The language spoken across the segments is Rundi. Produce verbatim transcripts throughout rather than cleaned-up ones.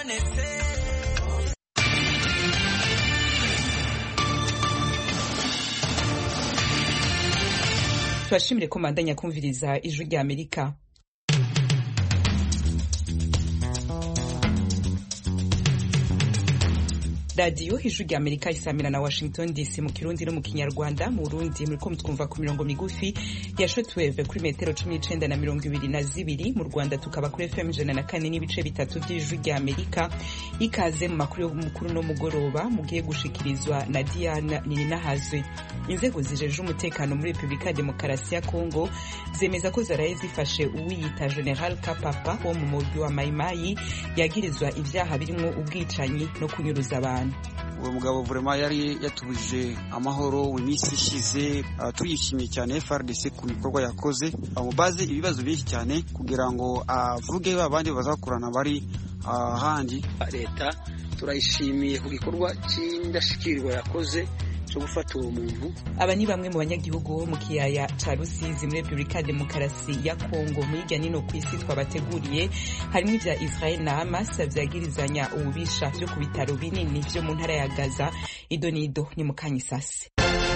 menetse. Twashimire ko mandanya kumviriza ijwi rya Amerika. Radio ijwi rya Amerika isamira na Washington D C mu Kirundi no mu Kinyarwanda. Mu Burundi muriko mutwumva ku mirongo migufi ya shortwave kuri metero cumi n'icenda na mirongo ibiri na zibiri. Mu Rwanda tukaba kuri F M ijana na kane n'ibice bitatu by'ijwi rya Amerika. Ikaze mu makuru y'umukuru no mugoroba mugiye gushikirizwa na Diana Nininahazwe. Inzego zijeje umutekano muri Republika Demokarasi ya Kongo zemeza ko zaraye zifashe uwiyita General Kapapa wo mu murwi wa Maimai yagirizwa ivyaha birimo ubwicanyi no kunyuruza abantu. Uwo mugabo vraiment yari yatubuje amahoro w'imisi ishize, uh, tuyishimiye cyane F R D C ku bikorwa yakoze, amubaze uh, ibibazo byinshi cyane kugira ngo avuge uh, abandi bazakurana bari ahandi. Uh, leta turayishimiye ku gikorwa cy'indashikirwa yakoze cyo gufata uwo muntu. Aba ni bamwe mu banyagihugu mu kiyaya ca Rusizi muri Republika Demokarasi ya Kongo. Mu hirya nino kw'isi twabateguriye harimo ivya Israel na Hamas vyagirizanya ububisha vyo ku bitaro binini vyo mu ntara ya Gaza. Idonido ni mukanyisasi.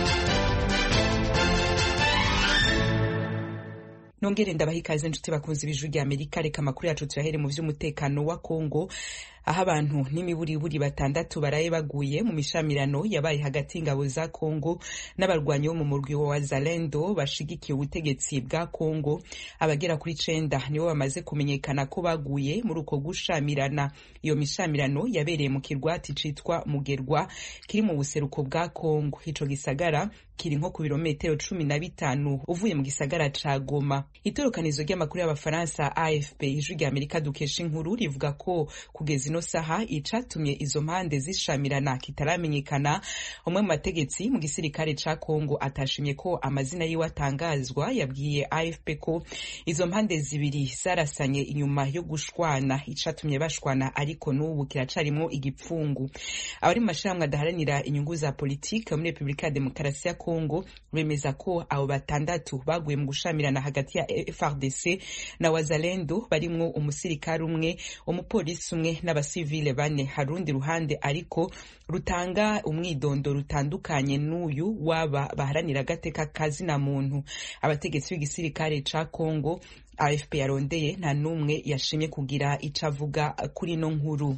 Nongere ndabaha ikaze nshuti bakunzi b'ijwi rya Amerika. Reka amakuru yacu tuyahere mu vy'umutekano wa Kongo, aho abantu n'imiburiburi batandatu baraye baguye mu mishamirano yabaye hagati y'ingabo za Kongo n'abarwanyi bo mu murwi wa Wazalendo bashigikiye ubutegetsi bwa Kongo. Abagera kuri cenda nibo bamaze kumenyekana ko baguye muri uko gushamirana. Iyo mishamirano yabereye mu kirwati citwa Mugerwa kiri mu buseruko bwa Kongo. Ico gisagara kiri nko ku birometero cumi na bitanu uvuye mu gisagara ca Goma. Itorokanizo ry'amakuru y'Abafaransa A F P ijwi rya Amerika dukesha inkuru rivuga ko kugeza ino saha icatumye izo mpande zishamirana kitaramenyekana. Umwe mu bategetsi mu gisirikare ca Kongo atashimye ko amazina yiwe atangazwa, yabwiye A F P ko izo mpande zibiri zarasanye inyuma yo gushwana. Icatumye bashwana ariko n'ubu kiracarimo igipfungu. Abari mu mashirahamwe adaharanira inyungu za politike muri Republika Demokarasi ya Kongo bemeza ko abo batandatu baguye mu gushamirana hagati ya F R D C na Wazalendo, barimwo umusirikare umwe, umupolisi umwe n'abasivile bane. Harundi ruhande ariko rutanga umwidondo rutandukanye n'uyu waba baharanira agateka kazina muntu. Abategetsi b'igisirikare ca Kongo A F P yarondeye nta numwe yashimye kugira ico avuga kuri no nkuru.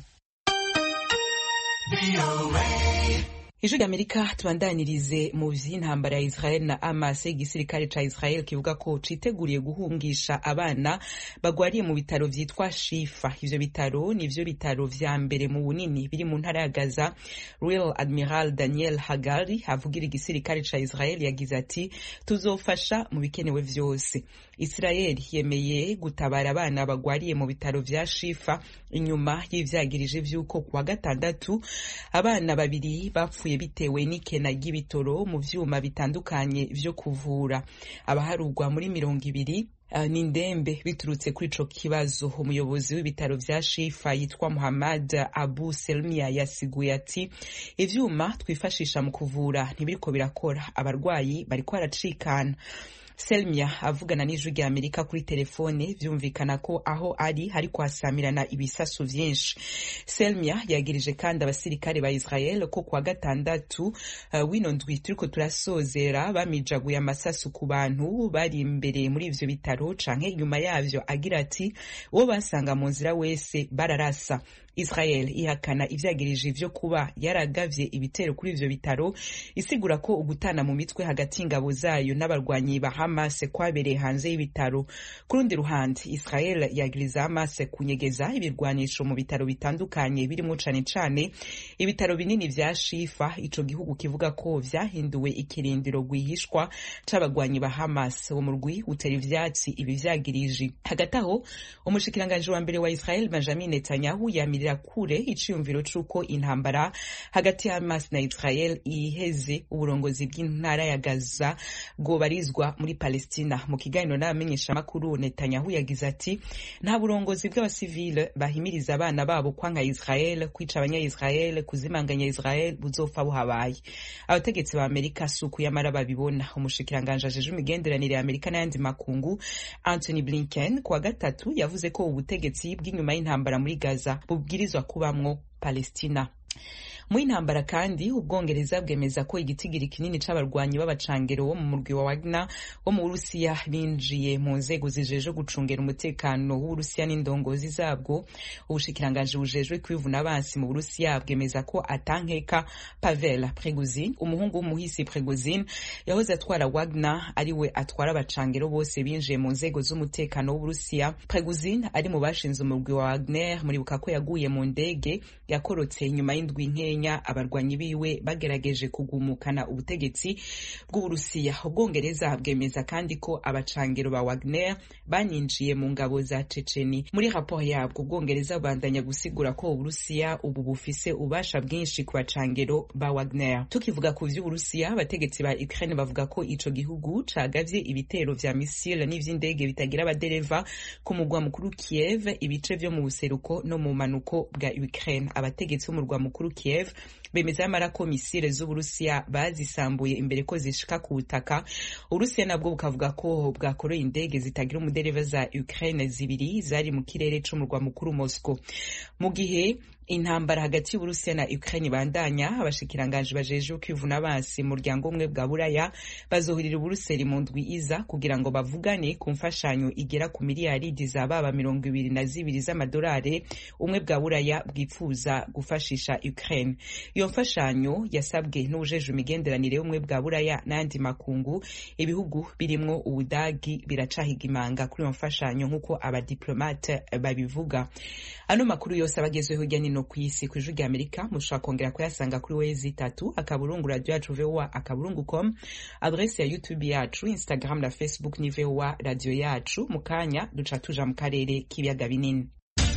Ijwi rya Amerika tubandanirize mu vy'intambara ya Israel na Hamas. Igisirikare ca Israel kivuga ko citeguriye guhungisha abana bagwariye mu bitaro vyitwa Shifa. Ivyo bitaro nivyo bitaro vya mbere mu bunini biri mu ntara ya Gaza. Real Admiral Daniel Hagari avugira igisirikare ca Israel yagize ati tuzofasha mu bikenewe vyose. Israel yemeye gutabara abana bagwariye mu bitaro vya Shifa inyuma y'ivyagirije vy'uko kuwa gatandatu abana babiri bapfuye bitewe n'ikena ry'ibitoro mu vyuma bitandukanye vyo kuvura. Abaharugwa muri mirongo ibiri Uh, nindembe biturutse kuri ico kibazo. Umuyobozi w'ibitaro vya Shifa yitwa Muhammad Abu Selmia yasiguye ati ivyuma twifashisha mu kuvura ntibiriko birakora, abarwayi bariko baracikana. Selmia avugana n'ijwi rya Amerika kuri telefone vyumvikana ko aho ari hari kwasamirana ibisasu vyinshi. Selmia yagirije kandi abasirikare ba Israel ko kwa gatandatu uh, wino ndwi turiko turasozera bamijaguye amasasu ku bantu bari imbere muri ivyo bitaro canke nyuma yavyo, agira ati uwo basanga mu nzira wese bararasa. Israel ihakana ivyagirije ivyo kuba yaragavye ibitero kuri ivyo bitaro, isigura ko ugutana mu mitwe hagati y'ingabo zayo n'abarwanyi ba Hamas kwabereye hanze y'ibitaro. Kurundi ruhande Israel yagiriza Hamas kunyegeza ibirwanisho mu bitaro bitandukanye birimo cane cane ibitaro binini vya Shifa. Ico gihugu kivuga ko vyahinduwe ikirindiro gwihishwa c'abagwanyi ba Hamas. Uwo murwi utera ivyatsi ibi vyagirije. Hagati aho umushikiranganje wa mbere wa Israel Benjamin Netanyahu yamira kure iciyumviro c'uko intambara hagati ya Hamas na Israel iheze uburongozi bw'intara ya Gaza bwobarizwa muri Palestina. Mu kiganiro n'abamenyesha makuru, Netanyahu yagize ati nta burongozi bw'abasivile bahimiriza abana babo kwanka Israel, kwica abanya-Israel, kuzimanganya Israel buzopfa buhabaye. Abategetsi ba Amerika suku yamara babibona. Umushikiranganje ajeje imigenderanire ya Amerika n'ayandi makungu Anthony Blinken kwa gatatu yavuze ko ubutegetsi bw'inyuma y'intambara muri Gaza bubwi ibwirizwa kubamwo Palestina. Mu intambara kandi Ubwongereza bwemeza ko igitigiri kinini c'abarwanyi b'abacangero wo mu murwi wa Wagner wo mu Burusiya binjiye mu nzego zijeje gucungera umutekano w'Uburusiya n'indongozi zabwo. Ubushikiranganje bujejwe kwivuna abansi mu Burusiya bwemeza ko atankeka Pavel Prigozhin, umuhungu w'umuhisi Prigozhin yahoze atwara Wagner, ari we atwara abacangero bose binjiye mu nzego z'umutekano w'Uburusiya. Prigozhin ari mu bashinze umurwi wa Wagner, muribuka ko yaguye mu ndege yakorotse nyuma y'indwi nke abarwanyi biwe bagerageje kugumukana ubutegetsi bw'Uburusiya. Ubwongereza bwemeza kandi ko abacangero ba Wagner baninjiye mu ngabo za Checheni. Muri raporo yabwo Ubwongereza bandanya gusigura ko Uburusiya ubu bufise ubasha bwinshi ku bacangero ba Wagner. Tukivuga ku vy'Uburusiya, abategetsi ba Ukraine bavuga ko ico gihugu cagavye ibitero vya misile n'ivy'indege bitagira abadereva ku mugwa mukuru Kiev, ibice vyo mu buseruko no mu manuko bwa Ukraine. Abategetsi b'umurwa mukuru Kiev bemeza amara ko misile z'Uburusiya bazisambuye imbere ko zishika ku butaka. Uburusiya nabwo bukavuga ko bwakoreye indege zitagira umudereva za Ukraine zibiri zari mu kirere c'umurwa mukuru Moscow. Mu gihe intambara hagati y'Uburusiya na Ukraine bandanya, abashikiranganje bajeje kwivuna abansi mu muryango umwe bwa Buraya bazohurira Buruseli mu ndwi iza kugira ngo bavugane ku mfashanyo igera ku miliyaridi za baba mirongo ibiri na zibiri z'amadolari umwe bwa Buraya bwipfuza gufashisha Ukraine. Iyo mfashanyo yasabwe n'ujeje imigenderanire umwe bwa Buraya n'andi makungu. Ibihugu birimwo Ubudagi biracahiga imanga kuri iyo mfashanyo nk'uko abadiplomate babivuga. Ano makuru yose abagezweho hirya no kw'isi ku Ijwi ry'Amerika mushobora kongera kuyasanga kuri wezi itatu akaburungu radio yacu V O A akaburungu com, adresse ya YouTube yacu, Instagram na Facebook ni V O A radio yacu. Mukanya duca tuja mu karere k'ibiyaga binini.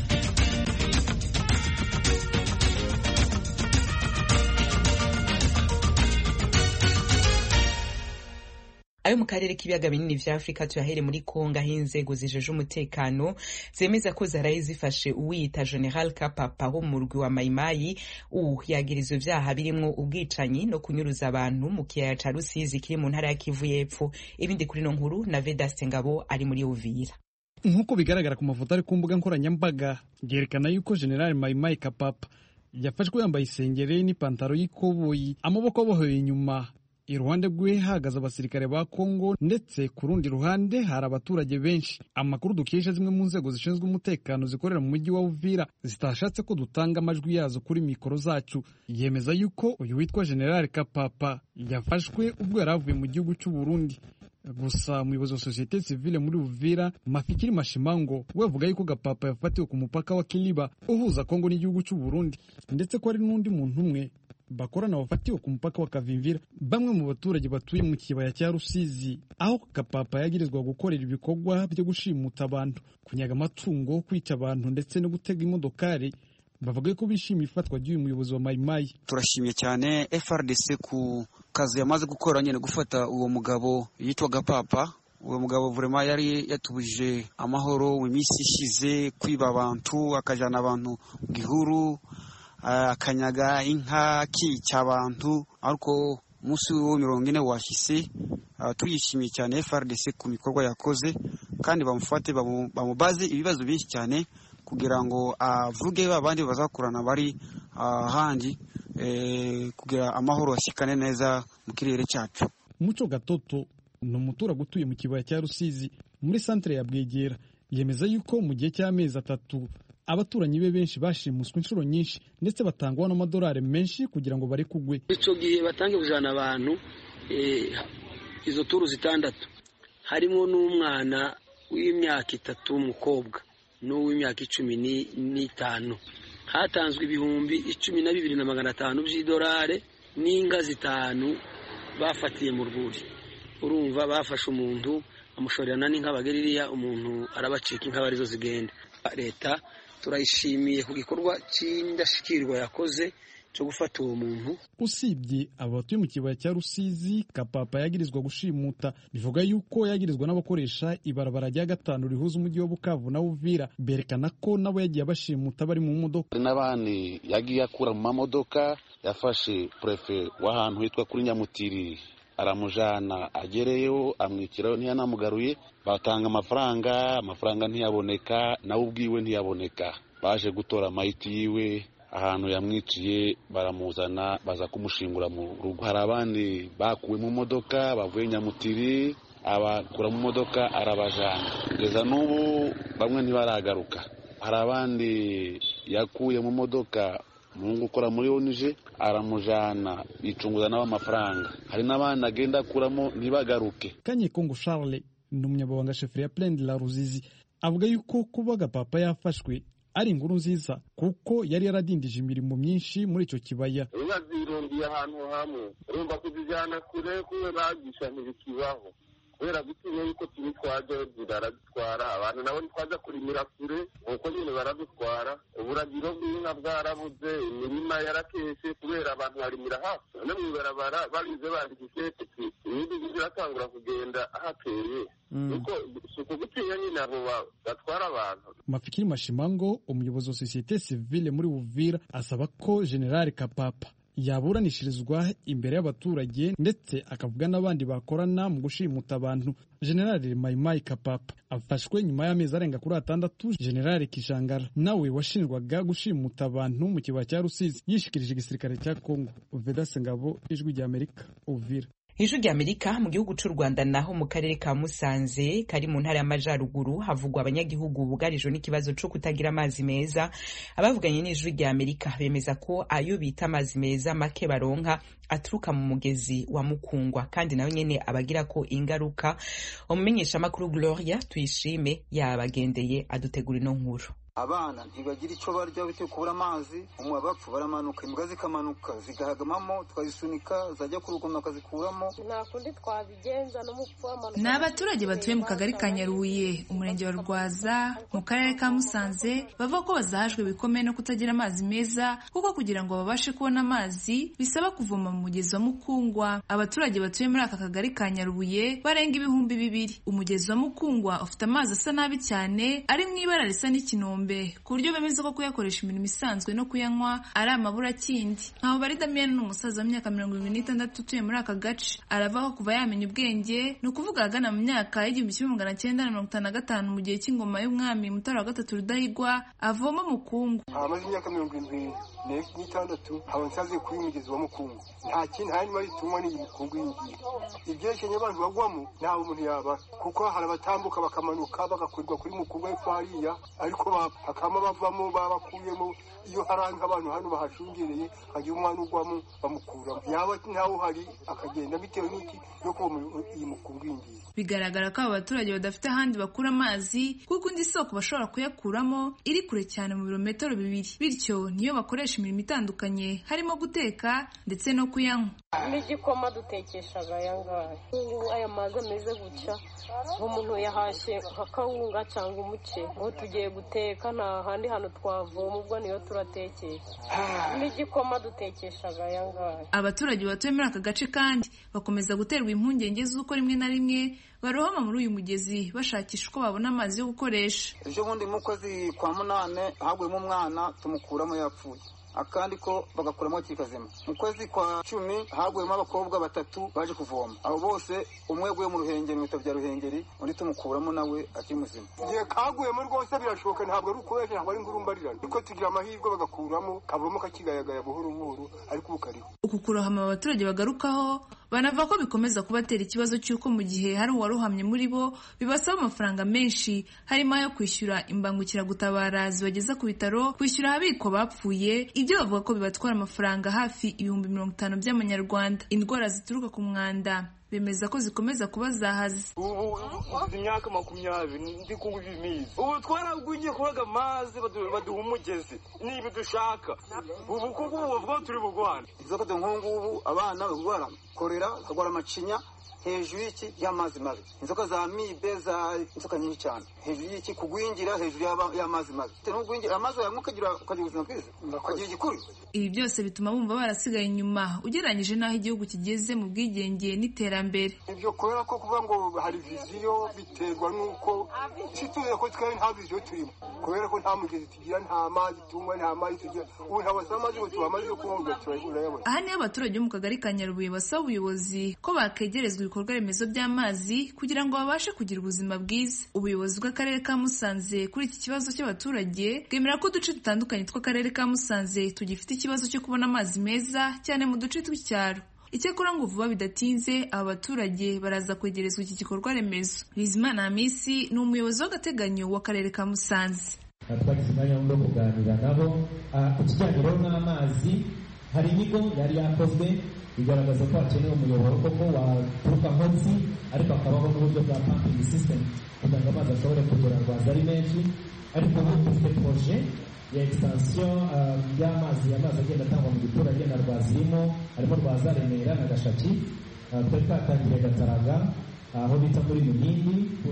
Ayo mu karere k'ibiyaga binini vya Afrika tuyahere muri Kongo, aho inzego zijeje umutekano zemeza ko zaraye zifashe uwiyita General Kapapa wo mu murwi wa Mayimayi. Ubu yagirizwa ivyaha birimwo ubwicanyi no kunyuruza abantu mu kiyaya ca Rusizi kiri mu ntara ya Kivu y'Epfo. Ibindi kuri no nkuru na Vedaste Ngabo ari muri Uvira. Nkuko bigaragara ku mafoto ari ku mbuga nkoranyambaga, yerekana yuko General Mayimayi Kapapa yafashwe yambaye isengere n'ipantaro y'ikoboyi, amaboko abohoye inyuma. Iruhande rwe hagaze abasirikare ba Kongo, ndetse ku rundi ruhande hari abaturage benshi. Amakuru dukesha zimwe mu nzego zishinzwe umutekano zikorera mu mujyi wa Uvira zitashatse ko dutanga amajwi yazo kuri mikoro zacu, yemeza yuko uyu witwa General Kapapa yafashwe ubwo yaravuye mu gihugu cy'u Burundi. Gusa umuyobozi wa societe civile muri Uvira, Mafikiri Mashimango, we avuga yuko Kapapa yafatiwe ku mupaka wa Kiliba uhuza Kongo n'igihugu cy'u Burundi, ndetse ko ari n'undi muntu umwe bakorana wafatiwe ku mupaka wa Kavimvira. Bamwe mu baturage batuye mu kibaya cya Rusizi, aho Kapapa yagirizwa gukorera ibikorwa byo gushimuta abantu, kunyaga amatungo, kwica abantu ndetse no gutega imodokari, bavuga ko bishimiye ifatwa ry'uyu muyobozi wa Mayimayi. Turashimye cyane F R D C ku kazi yamaze gukora nyene gufata uwo mugabo yitwa Kapapa. Uwo mugabo vraiment yari yatubuje amahoro mu minsi ishize, kwiba abantu, akajana abantu gihuru, akanyaga inka, kica abantu. Ariko musi wo mirongo ine washise, tuyishimiye cyane F R D C ku mikorwa yakoze, kandi bamufate bamubaze ibibazo byinshi cyane kugira ngo avuge babandi bazakurana bari ahandi, kugira amahoro ashikane neza mu kirere cyacu. Muco Gatoto ni umuturage utuye mu kibaya cya Rusizi muri centre ya Bwegera, yemeza yuko mu gihe cy'amezi atatu abaturanyi be benshi bashimuswe inshuro nyinshi, ndetse batangwa n'amadolari menshi kugira ngo bari kugwe. Ico gihe batange bujana abantu izo turu zitandatu, harimo n'umwana w'imyaka itatu w'umukobwa n'uw'imyaka icumi n'itanu. Hatanzwe ibihumbi icumi na bibiri na magana atanu by'idolari n'inga zitanu bafatiye mu rwuri. Urumva bafashe umuntu amushorerana n'inka bageririya, umuntu arabacika inka barizo zigenda. Leta turayishimiye ku gikorwa cy'indashikirwa yakoze cyo gufata uwo muntu. Usibye abatuye mu kibaya cya Rusizi, Kapapa yagirizwa gushimuta, bivuga yuko yagirizwa n'abakoresha ibarabara rya gatanu rihuza umujyi wa Bukavu na Uvira, berekana ko nabo yagiye abashimuta bari mu modoka. N'abandi yagiye akura mu mamodoka, yafashe prefe w'ahantu hitwa kuri Nyamutiri, aramujana agereyo, amwikiraho ntiyanamugaruye, batanga amafaranga, amafaranga ntiyaboneka, nawe ubwiwe ntiyaboneka. baje gutora amayiti yiwe ahantu yamwiciye, baramuzana baza kumushingura mu rugo. Hari abandi bakuwe mu modoka bavuye Nyamutiri, abakura mu modoka arabajana kugeza n'ubu bamwe ntibaragaruka. Hari abandi yakuye mu modoka mungu ukora muri onije aramujana bicunguza nawe amafaranga. Hari n'abandi agenda akuramo ntibagaruke. Kanyekongo Charles ni umunyabanga sheferi ya Plaine de la Ruzizi avuga yuko kubaga papa yafashwe ari inkuru nziza kuko yari yaradindije imirimo myinshi muri icyo kibaya. Inka zirundiye ahantu hamwe urumva kuzijyana kure kuwe bagisha ntibikibaho kubera gutinya yuko turi twaje ziraradutwara abantu nabo ntitwaza kurimira kure nuko nyine baradutwara. Uburagiro bw'inka bwarabuze, imirima yarakeshe kubera abantu barimira hafi no mw'ibarabara barize bandika ikete ibindi biratangura kugenda ahateye nuko suko gutinya nyine abo batwara abantu. Mafikiri Mashimango, umuyobozi wa sosiyete civile muri Uvira, asaba ko General Kapapa yaburanishirizwa imbere y'abaturage ndetse akavuga n'abandi bakorana mu gushimuta abantu. General Maimai Kapapa afashwe nyuma y'amezi arenga kuri atandatu. General Kishangara nawe washinjwaga gushimuta abantu mu kibaya cya Rusizi yishikirije igisirikare cya Kongo. Vedaste Ngabo, Ijwi rya Amerika, Uvira. Ijwi rya Amerika mu gihugu cy'u Rwanda naho mu karere ka Musanze kari mu ntara y'Amajyaruguru havugwa abanyagihugu bugarijwe n'ikibazo cyo kutagira amazi meza. Abavuganye n'Ijwi rya Amerika bemeza ko ayo bita amazi meza make baronka aturuka mu mugezi wa Mukungwa kandi nawe nyene abagira ko ingaruka. Umumenyesha makuru Gloria Tuyishime yabagendeye adutegura ino nkuru. Abana ntibagira icyo barya bitewe kubura amazi, umwe abapfu baramanuka, imbwa zikamanuka zigahagamamo, twazisunika zajya ku rugomero akazikuramo. Nta kundi twabigenza no mupfu amanuka. Ni abaturage batuye mu kagari ka Nyaruye, umurenge wa Rwaza, mu karere ka Musanze, bavuga ko bazahajwe bikomeye no kutagira amazi meza kuko kugira ngo babashe kubona amazi bisaba kuvoma mu mugezi wa Mukungwa. Abaturage batuye muri aka kagari ka Nyaruye barenga ibihumbi bibiri. Umugezi wa Mukungwa ufite amazi asa nabi cyane ari mu ibara risa n'ikinombe ku buryo bemeza ko kuyakoresha imirimo isanzwe no kuyanywa ari amabura kindi. Ntaho bari Damien ni umusaza w'imyaka mirongo ibiri n'itandatu utuye muri aka gace. Aravuga ko kuva yamenya ubwenge ni ukuvuga agana mu myaka y'igihumbi kimwe magana cyenda na mirongo itanu na gatanu mu gihe cy'ingoma y'umwami Mutara wa gatatu Rudahigwa avoma Mukungu. Amaze imyaka mirongo irindwi n'itandatu haba nsaze kuri mugezi wa Mukungu. Nta kintu hari mari tumwa ni Mukungu y'ingiye. Ibyeshenye abantu bagwamo ntaho umuntu yaba kuko hari abatambuka bakamanuka bagakurirwa kuri Mukungu y'Fariya ariko hakama bavamo babakuyemo. Iyo haranga abantu hano bahashungereye hagiye umwana ugwamo bamukuramo yaba ntaho hari akagenda bitewe n'iki yo kuba iyi Mukungu y'ingiye. Bigaragara ko aba baturage badafite ahandi bakura amazi kuko indi soko bashobora kuyakuramo iri kure cyane mu birometero bibiri, bityo niyo bakoresha imirimo itandukanye harimo guteka ndetse no kuyanywa. N'igikoma dutekeshaga ayangaya aya mazi ameze gutya nk'umuntu yahashye akawunga cyangwa umuce ngo tugiye guteka nta handi hantu twavoma ubwo niyo turatekesha. N'igikoma dutekeshaga ayangaya. Abaturage batuye muri aka gace kandi bakomeza guterwa impungenge z'uko rimwe na rimwe barohama muri uyu mugezi bashakisha uko babona amazi yo gukoresha. Ejo bundi mu kwezi kwa munane haguyemo umwana tumukuramo yapfuye, akandi ko bagakuramo kikazima. Mu kwezi kwa cumi haguyemo abakobwa batatu baje kuvoma, abo bose umwe guye mu Ruhengeri mu bitabo bya Ruhengeri undi tumukuramo nawe akiri muzima. Igihe kaguyemo rwose birashoboka ntabwo ari ukoresha ntabwo ari ngurumbarirana niko tugira amahirwe bagakuramo kavamo kakigayagaya buhoro buhoro ariko ubukariho. Uku kurohama abaturage bagarukaho banavuga ko bikomeza kubatera ikibazo cy'uko mu gihe hari uwarohamye muri bo bibasaba amafaranga menshi harimo ayo kwishyura imbangukiragutabara zibageza ku bitaro, kwishyura ahabikwa bapfuye. Ibyo bavuga ko bibatwara amafaranga hafi ibihumbi mirongo itanu by'amanyarwanda. Indwara zituruka ku mwanda bemeza ko zikomeza kuba zahaze. Ubu imyaka makumyabiri ndi kunywa imizi, ubu twaragwingiye kubaga amazi baduha umugezi niba dushaka. Ubu kuko bavuga turi bugwana izo kado nk'ubu abana bagwara korera bagwara amacinya hejuru y'iki y'amazi mabi, inzoka za mibe za inzoka nyinshi cyane hejuru y'iki kugwingira hejuru y'amazi mabi. Teno kugwingira amazi yamukagira ukagira ubuzima bwiza ukagira igikuru. Ibi byose bituma bumva barasigaye inyuma ugereranyije n'aho igihugu kigeze mu bwigenge n'iterambere. iterambere. Ivyo kubera ko kuvuga ngo hari viziyo biterwa nuko situye ko twari nta viziyo turimo, kubera ko nta mugezi tugira, nta mazi tunywa, nta mazi tugira, ubu nta wasa amazi ngo tubamaze kumva turayabona. Aha niho abaturage bo mu kagari ka Nyarubuye basaba ubuyobozi ko bakegerezwa ibikorwa remezo by'amazi kugira ngo babashe kugira ubuzima bwiza. Ubuyobozi bw'akarere ka Musanze kuri iki kibazo cy'abaturage bwemera ko uduce dutandukanye tw'akarere ka Musanze tugifite ikibazo cyo kubona amazi meza cyane mu duce tw'icyaro. Icyakora ngo vuba bidatinze aba baturage baraza kwegerezwa iki gikorwa remezo. Bizimana Hamisi ni umuyobozi w'agateganyo w'akarere ka Musanze. Twagize umwanya wo kuganira nabo ku kijyanye n'amazi. Hari inyigo yari yakozwe bigaragaza ko hakenewe umuyoboro koko waturuka hotsi, ariko hakabaho n'uburyo bwa pumping system kugira ngo amazi ashobore kugera rwaza ari menshi. Ariko ubu dufite proje ya extension y'amazi amazi agenda atangwa mu giturage na Rwazirimo, harimo Rwaza, Remera na Gashaki. Twari twatangiye Gataraga aho bita muri Munini,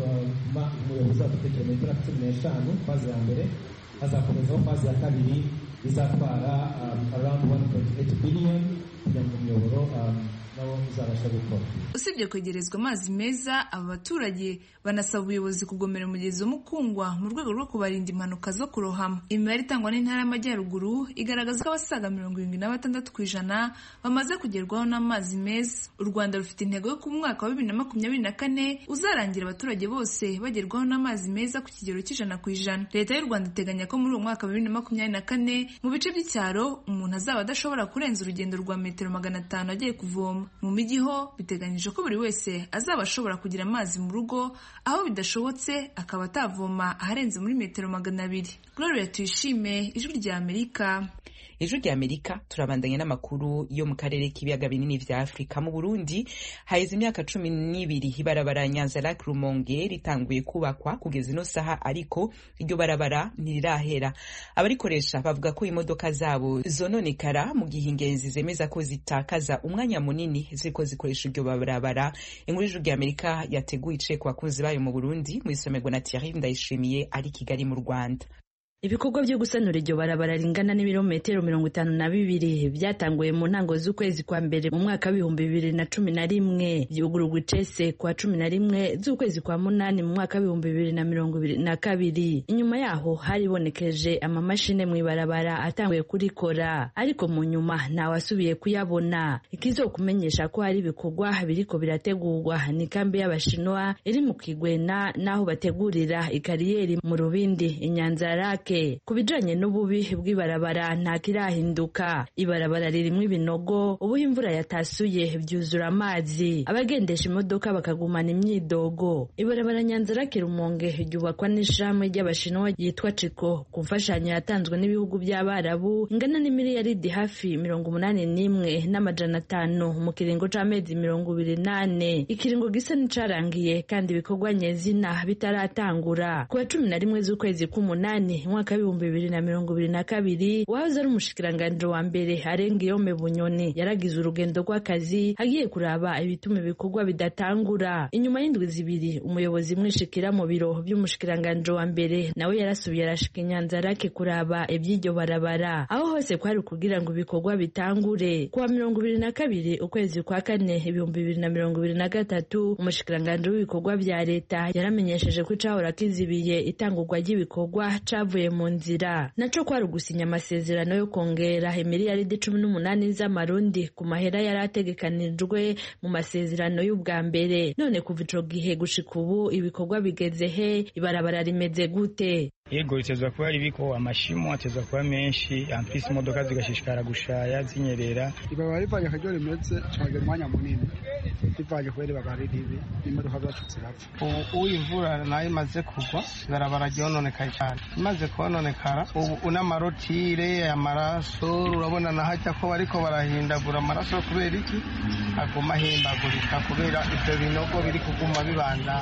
umuyobozi afite kilometero cumi n'eshanu faze ya mbere, hazakomezaho faze ya kabiri izatwara around one point eight billion kugira ngo umuyoboro nawo uzabasha gukora. Usibye kwegerezwa amazi meza, aba baturage banasaba ubuyobozi kugomera umugezi wa Mukungwa mu rwego rwo kubarinda impanuka zo kurohama. Imibare itangwa n'Intara y'Amajyaruguru igaragaza ko abasaga mirongo irindwi na batandatu ku ijana bamaze kugerwaho n'amazi meza. U Rwanda rufite intego yo ku mwaka wa bibiri na makumyabiri na kane uzarangira abaturage bose bagerwaho n'amazi meza ku kigero cy'ijana ku ijana. Leta y'u Rwanda iteganya ko muri uwo mwaka wa bibiri na makumyabiri na kane mu bice by'icyaro umuntu azaba adashobora kurenza urugendo rwa metero magana atanu agiye kuvoma. Mu mijyi ho biteganyije ko buri wese azaba ashobora kugira amazi mu rugo, aho bidashobotse akaba atavoma aharenze muri metero magana abiri. Gloria Tuyishime, Ijwi rya Amerika. Ijwi rya Amerika turabandanya n'amakuru yo mu karere k'ibiyaga binini vya Afrika. Mu Burundi haheze imyaka cumi n'ibiri ibarabara Nyanza-Lac Rumonge ritanguye kubakwa kugeza ino saha, ariko iryo barabara ntirirahera. Abarikoresha bavuga ko imodoka zabo zononekara mu gihe ingenzi zemeza ko zitakaza umwanya munini ziriko zikoresha iryo barabara. Inkuru y'Ijwi rya Amerika yateguye ice ku bakunzi bayo mu Burundi mu isomerwa na Thierry Ndayishimiye ari Kigali mu Rwanda. Ibikorwa byo gusanura iryo barabara ringana n'ibirometero mirongo itanu na bibiri byatanguye mu ntango z'ukwezi kwa mbere mu mwaka w'ibihumbi bibiri na cumi na rimwe, byugururwa icese kwa cumi na rimwe z'ukwezi kwa munani mu mwaka w'ibihumbi bibiri na mirongo ibiri na kabiri. Inyuma yaho haribonekeje amamashine mu ibarabara atanguye kurikora, ariko mu nyuma ntawasubiye kuyabona. Ikizokumenyesha ko hari ibikorwa biriko birategurwa ni kambi y'Abashinwa iri mu Kigwena, naho bategurira ikariyeri mu Rubindi Inyanza-Lac. Ku bijanye n'ububi bw'ibarabara nta kirahinduka. Ibarabara ririmo ibinogo, ubu imvura yatasuye byuzura amazi, abagendesha imodoka bakagumana imyidogo. Ibarabara Nyanza-Lac Rumonge ryubakwa n'ishirahamwe ry'Abashinwa yitwa Ciko ku mfashanyo yatanzwe n'ibihugu by'Abarabu ingana n'imiliyaridi hafi mirongo umunani n'imwe n'amajana atanu mu kiringo c'amezi mirongo ibiri nane. Ikiringo gisa n'icarangiye kandi ibikorwa nyezina bitaratangura. Ku wa cumi na rimwe z'ukwezi k'umunani mwaka w'ibihumbi bibiri na mirongo ibiri na kabiri, wahoze ari umushikiranganji wa mbere Arengiyome Bunyoni yaragize urugendo rw'akazi agiye kuraba ibituma ibikorwa bidatangura. Inyuma y'indwi zibiri umuyobozi mwishikira mu biro by'umushikiranganji wa mbere nawe yarasubiye arashika Nyanza-Lac kuraba iby'iryo barabara, aho hose kwari kugira ngo ibikorwa bitangure. Kuwa mirongo ibiri na kabiri ukwezi kwa kane ibihumbi bibiri na mirongo ibiri na gatatu, umushikiranganji w'ibikorwa bya leta yaramenyesheje ko icahora kizibiye itangurwa ry'ibikorwa cavuye mu nzira, naco kwari gusinya amasezerano yo kongera imiliyaridi cumi n'umunani z'amarundi ku mahera yari ategekanijwe mu masezerano y'ubwa mbere. None kuva ico gihe gushika ubu ibikorwa bigeze he? Ibarabara rimeze gute? Yego itezwa kuba ribiko amashimo, atezwa kuba menshi, ampisi imodoka zigashishikara gushaya zinyerera. Ibarabara rivanye akaryo rimeze cagera umwanya munini, rivanye kubera ibarabara ribi imodoka zacu zirapfa. Ubu imvura nayo imaze kugwa ibarabara ryononekaye cyane, imaze kononekara ubu n'amarotire amaraso urabona nahajya ko bariko barahindagura amaraso kubera iki aguma ahimbagurika kubera ivyo binogo biri kuguma bibandanya.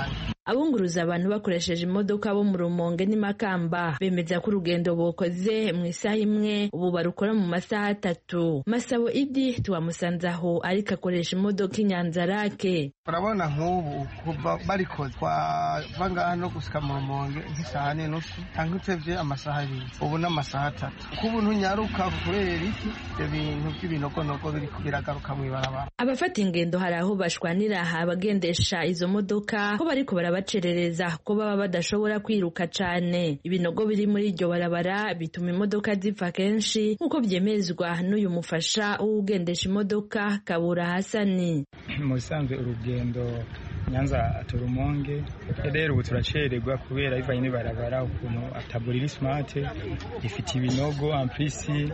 abunguruza abantu bakoresheje imodoka bo mu Rumonge n'Imakamba bemeza ko urugendo bokoze mu isaha imwe ubu barukora mu masaha atatu. Masabo Idi tuwamusanze aho ariko akoresha imodoka inyanzarake. Urabona nk'ubu kuva barikoze twava ngaha no gusika mu Rumonge nk'isaha n'inusu cyangwa utevye amasaha abiri ubu n'amasaha atatu kubu ntunyaruka kubera iki ibyo bintu by'ibinogonogo biri biragaruka mu ibarabara. Abafata ingendo hari aho bashwanira abagendesha izo modoka ko bariko barabacerereza ko baba badashobora kwiruka cane. Ibinogo biri muri iryo barabara bituma imodoka zipfa kenshi nk'uko byemezwa n'uyu mufasha w'ugendesha imodoka Kabura Hasani. Mu bisanzwe urugendo Nyanza Rumonge rero ubu turacererwa kubera bivanye n'ibarabara ukuntu ataburiri smart ifite ibinogo amplisi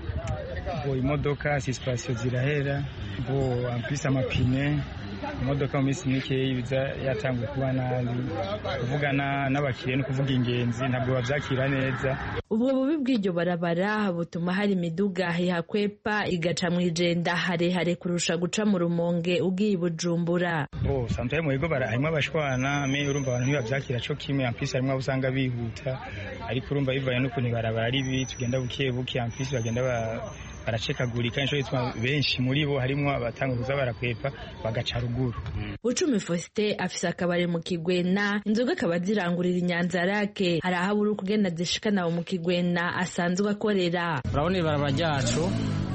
bo imodoka suspension zirahera bo amplisi amapine imodoka mu minsi mike ibiza yatanguye kuba nabi kuvugana n'abakiriya no kuvuga ingenzi ntabwo bavyakira neza. Ubwo bubi bw'iryo barabara butuma hari imiduga ihakwepa igaca mu ijenda harehare kurusha guca mu Rumonge ugiye Bujumbura. Oh, sometimes mwego barahimwe abashwana me urumva abantu ntibavyakira cyo kimwe ampisi harimo abusanga bihuta ariko urumva bivaye n'ukuntu barabara ari bi tugenda bukiye bukiye ampisi bagenda ba baracekagurika insho yitwa benshi muri bo harimo abatanga kuza barakwepa bagaca ruguru. Bucumi Faustin afisa akabare mu Kigwena inzoga akaba zirangurira inyanzarake hari aho buri kugenda zishikana mu Kigwena asanzwe akorera. Urabona ibarabara ryacu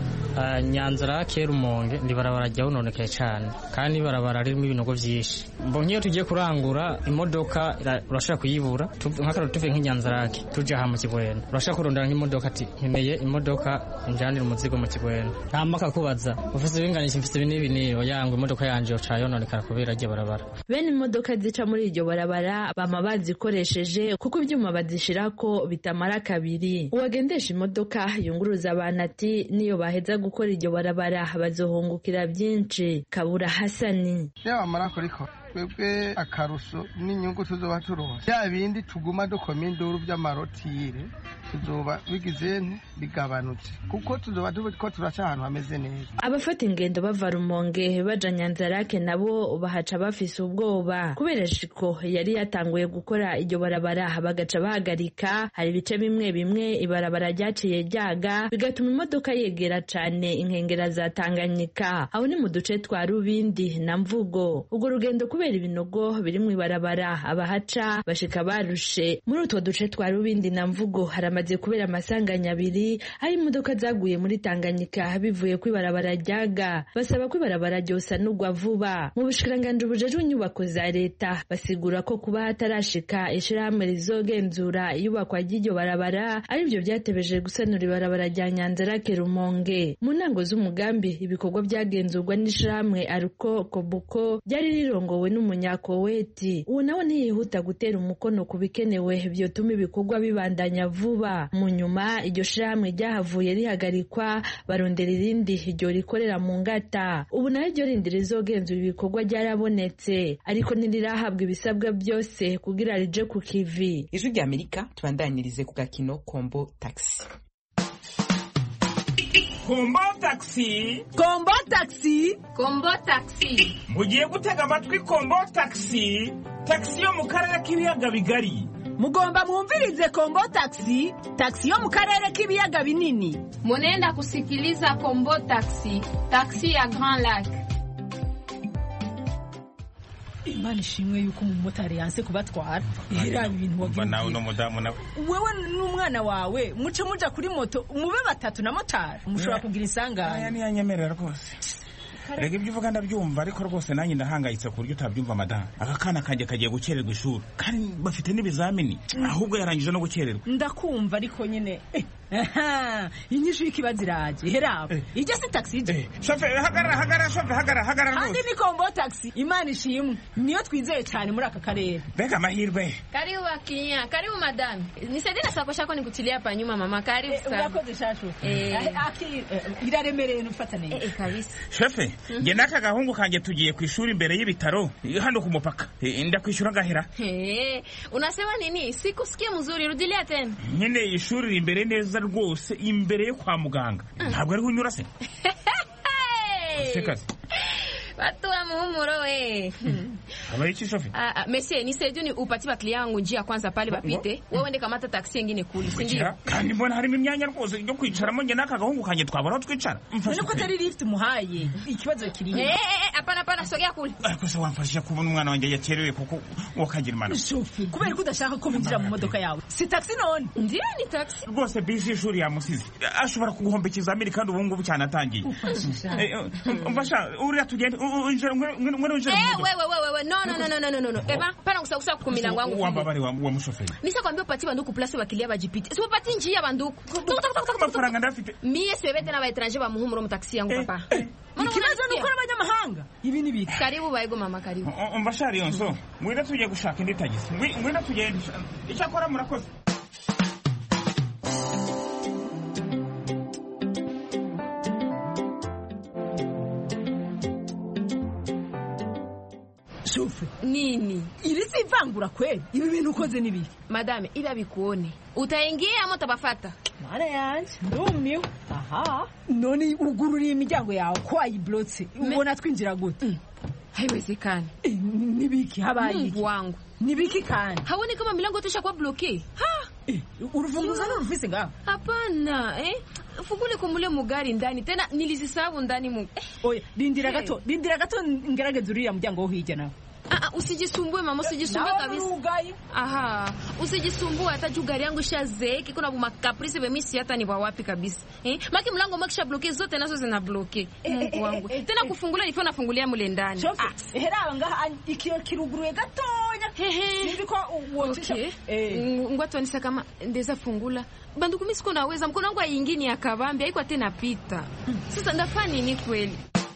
Uh, Nyanzarake Rumonge ndi barabara rya unonekaye cyane kandi barabara ririmo ibinogo byinshi. Mbo nkiyo tugiye kurangura imodoka urashaka kuyibura nk'akaro tuve nk'Inyanzarake tuje ha mu Kigwena urashaka kurondana nk'imodoka ati nkeneye imodoka injanira umuzigo mu Kigwena ntamaka kubaza ufite ibinganisha mfite binibi niyo yangu imodoka yanje oca yononekara kubera rye barabara. Bene imodoka zica muri iryo barabara bama bazikoresheje kuko ibyuma bazishirako bitamara kabiri. Uwagendesha imodoka yunguruza abantu ati niyo baheza gukora iryo barabara bazohungukira byinshi. Kabura Hasani yaba marakoriko twebwe akaruso n'inyungu tuzoba turonse ya bindi tuguma dukoma induru by'amarotire tuzoba bigize bigabanutse kuko tuzoba ko turaca ahantu hameze neza. Abafata ingendo bava Rumonge baja Nyanzarake nabo bahaca bafise ubwoba kubera shiko yari yatanguye gukora iryo barabara bagaca bahagarika. Hari ibice bimwe bimwe ibarabara ryaciye ryaga bigatuma imodoka yegera cane inkengera za Tanganyika aho ni mu duce twa Rubindi na Mvugo. Ubwo rugendo kubera ibinogo biri mu ibarabara abahaca bashika barushe. Muri utwo duce twa Rubindi na Mvugo haramaze kubera amasanganya abiri aho imodoka zaguye muri Tanganyika bivuye ku ibarabara ryaga. Basaba ko ibarabara ryosa nugwa vuba. Mu bushikiranganje bujejwe inyubako za leta basigura ko kuba hatarashika ishirahamwe rizogenzura iyubakwa ry'iryo barabara ari byo byatebeje gusanura ibarabara rya Nyanzarake Rumonge. Mu ntango z'umugambi ibikorwa byagenzurwa n'ishirahamwe Aruko Kobuko byari rirongowe n'umunyakoweti. Uwo nawe ntiyihuta gutera umukono ku bikenewe byotuma ibikorwa bibandanya vuba. Mu nyuma iryo shirahamwe ryahavuye rihagarikwa barondera irindi iryo rikorera mu Ngata. Ubu nayo iryo rindi rizogenzura ibikorwa ryarabonetse ariko ntirirahabwa ibisabwa byose kugira rije ku kivi. Ijwi rya Amerika tubandanyirize ku gakino Kombo Taxi. Kombo Taxi Kombo Taxi Kombo Taxi mugiye gutega amatwi Kombo Taxi taxi yo mu karere k'ibiyaga bigari. Mugomba mwumvirize Kombo Taxi taxi yo mu karere k'ibiyaga binini. Munenda kusikiliza Kombo Taxi taxi ya Grand Lac. Imana ishimwe yuko umumotari yanse kubatwara. Era ibintu wagiye. Nawe no mudamu nawe. Wewe n'umwana wawe muce muja kuri moto mube batatu na motari. Mushobora kugira isanganya. Aya ni yanyemerera rwose. Rega ibyo uvuga ndabyumva ariko rwose nanjye ndahangayitse ku buryo utabyumva madame. Aka kana kanjye kagiye gukererwa ishuri kandi bafite n'ibizamini ahubwo yarangije no gukererwa. Ndakumva ariko nyine aha inyishu y'ikibaziraje herabo ijya se taxi je chauffeur hagara hagara chauffeur hagara hagara andi ni Kombo Taxi. Imana ishimwe niyo twizeye cyane muri aka karere. Bega mahirwe. Karibu wakinya karibu madame nisaidie na sako shako nikutilia hapa nyuma mama karibu sana. Urakoze shashu eh aki iraremereye nufata neza eh kabisa chauffeur nge naka gahungu kanje tugiye ku ishuri imbere y'ibitaro hano ku mupaka ndakwishura gahera. Eh unasema nini sikusikia mzuri rudilia tena. Nyine ishuri imbere neza rwose imbere yo kwa muganga ntabwo ari kunyura se. Watu wa muhumuro we. Habari shofi. Ah, ah, monsieur, nisaidie ni upatie ba client yangu njia kwanza pale bapite. Wewe ende kamata taxi nyingine kule, si ndio? Kandi mbona harimo imyanya rwose yo kwicaramo nge naka gahungu kanye twabara twicara. None ko atari lift muhaye. Ikibazo kiri. Eh eh hapana hapana sogea kule. Ariko se wamfashije kubona umwana wanjye yakerewe kuko wakagira imana. Shofi, kubera ko udashaka ko binjira mu modoka yawe. Si taxi none. Ndiye ni taxi. Rwose bisi ishuri yamusize. Ashobora kuguhomba ikizamini kandi ubu ngubu cyane atangiye. Umfasha uriya tugende unjira ngwe unjira. Eh wewe wewe wewe no no no no no no no. Eba pana kusakusa ku milango wangu. Wamba bari wa mushoferi. Nisa kwambia upati banduku place bakilia bajipite. Si upati njia banduku. Mafaranga ndafite. Mie sebete na ba étranger ba muhumuro mu taxi yangu papa. Ikibazo nuko abanyamahanga. Ibi ni biki? Karibu bayego mama karibu. Umbashari yonso. Mwira tujye gushaka indi tagisi. Mwira tugende. Icyakora murakoze. Shofe nini ili si vangura kweli ibi bintu ukoze nibi madame ila bikuone utaingia ama utabafata mara yanje ndumiwe aha noni ugururiye imiryango yawe ko ayiblotse ubona twinjira gute mm. haiwezekani e, nibiki habaye Mungu wangu nibiki kandi haoni kama milango yote ishakuwa bloke ha e, urufunguza no rufise ngaho hapana eh fungule kumule mugari ndani tena nilizisabu ndani mu eh. Oya dindira gato hey. dindira gato ngerageza uriya muryango wo hirya nawe ah ah usijisumbue mama usijisumbue kabisa aha usijisumbue hata juu gari yangu shazeki kuna buma caprice bemisi hata ni wapi kabisa eh maki mlango makisha bloke zote nazo zina bloke eh, Mungu wangu eh, eh, tena eh, kufungula nifo nafungulia mule ndani ah hera ngaha ikiro kiruguruye gatonya nibiko uwotisha eh ngwatu nisa kama ndeza fungula banduku mimi siko naweza mkono wangu aingini akabambi haiko tena pita sasa ndafanya nini kweli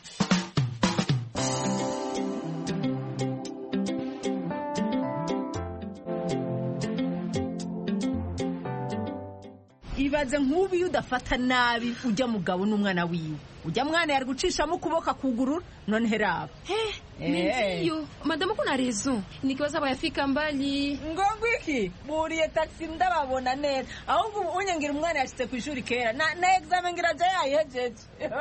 ibaze nk'ubu udafata nabi ujya mugabo n'umwana wiwe ujya mwana yari gucishamo kuboko kugurura none heraba eh ndio madame kuna raison nikiwaza bayafika mbali ngongo iki buriye taxi ndababona neza ahubwo unyangira umwana yashitse ku ishuri kera na, na examen ngiraje yayihejeje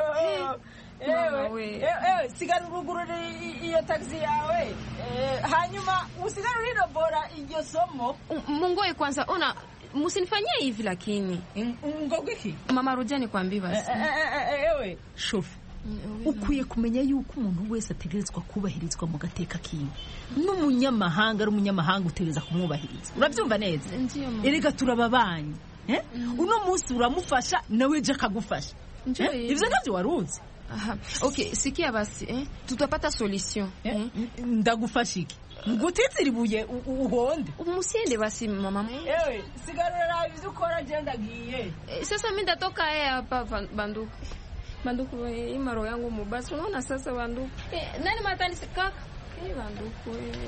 ewe ewe sigara urugurura iyo taxi yawe hanyuma usigara urirobora iryo somo mungoye kwanza ona musinifanyie hivi lakini ngogo iki mama Rujani kwambi basi ewe shofu ukwiye kumenya yuko umuntu wese ategerezwa kubahirizwa mu gateka kiwe n'umunyamahanga ari umunyamahanga utegereza kumwubahiriza urabyumva neza erega turababanye eh uno munsi uramufasha nawe je akagufasha ivyo navyo waruzi aha okay sikia basi eh tutapata solution eh ndagufasha iki ngutitsiribuye uhonde umusiende basi mama ewe sigarura ivyo ukora agenda giye sasa mimi ndatoka eh hapa banduku banduku imaro yangu mubasi unaona sasa banduku eh, nani matani kaka eh banduku eh.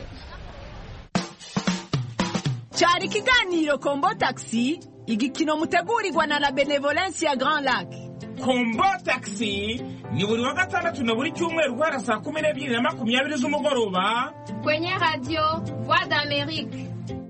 Cyari kiganiro Kombo Taxi igikino mutegurirwa na la Benevolence ya Grand Lac. Kombo Taxi ni buri wa gatandatu na buri cyumweru guhera saa kumi n'ebyiri na makumyabiri z'umugoroba kwenye radio Voix d'Amérique.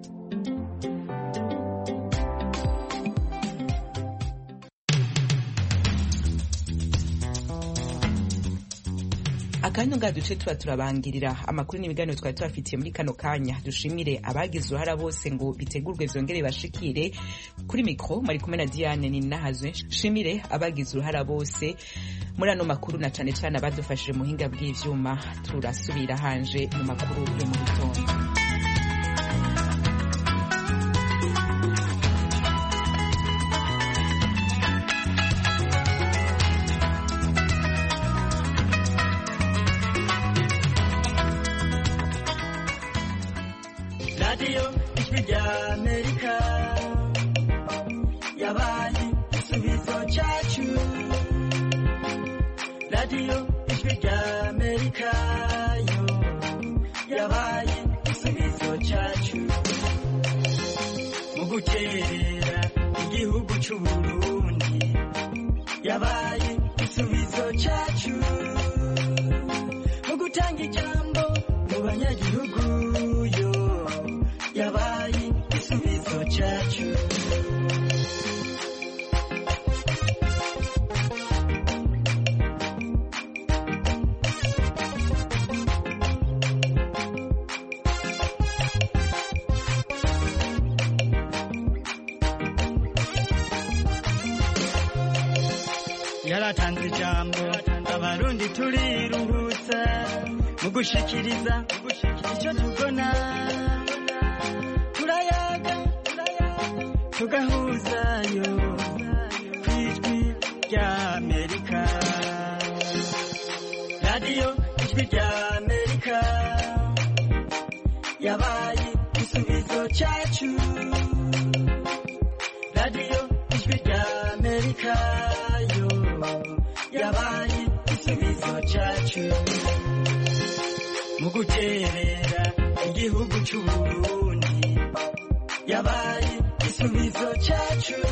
akanya nga duce tuba turabangirira amakuru n'ibiganiro twari tubafitiye muri kano kanya dushimire abagize uruhara bose ngo bitegurwe vyongere bashikire kuri mikro mari kumwe na Diane ni nahazwe shimire abagize uruhara bose muri ano makuru na cane cane abadufashije muhinga bw'ivyuma turasubira hanje mu makuru yo mu gitondo. Radio Ijwi rya Amerika yabaye igisubizo cyacu. Radio Ijwi rya Amerika yo yabaye igisubizo cyacu. Mu gukerera igihugu cy'u Burundi yabaye igisubizo cyacu. Mu gutanga ijambo mu banyagihugu yo yabaye igisubizo cyacu. yaratanze ijambo abarundi turiruhutsa mu gushikiriza icyo tubona turayaga tugahuzayo ku ijwi rya Amerika radiyo ijwi rya Amerika yabaye igisubizo cyacu radiyo ijwi rya Amerika yo yabaye igisubizo cyacu mu guterera igihugu cy'u Burundi yabaye igisubizo cyacu.